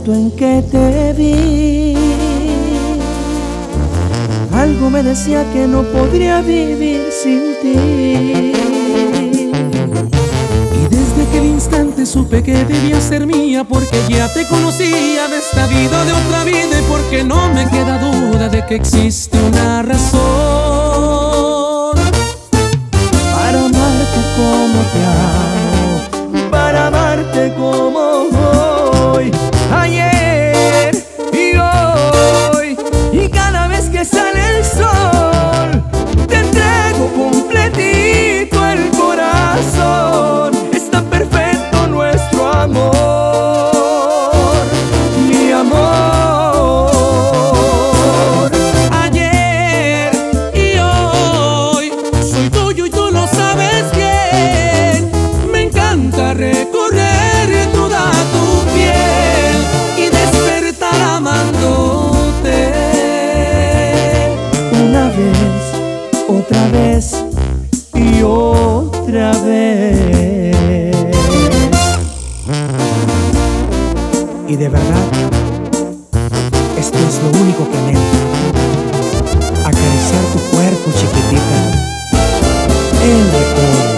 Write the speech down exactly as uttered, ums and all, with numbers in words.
momento en que te vi, algo me decía que no podría vivir sin ti. Y desde aquel instante supe que debía ser mía, porque ya te conocía de esta vida, de otra vida, y porque no me queda duda de que existe una razón para amarte como te amo, para amarte como hoy, ayer y hoy. Y cada vez que sale el sol, te entrego completito el corazón. Es tan perfecto nuestro amor, mi amor. Ayer y hoy soy tuyo y tú lo sabes bien. Me encanta recorrer toda tu piel y despertar amándote. Una vez, otra vez y otra vez. Y de verdad, esto es lo único que anhelo: acariciar tu cuerpo, chiquitita, el recuerdo.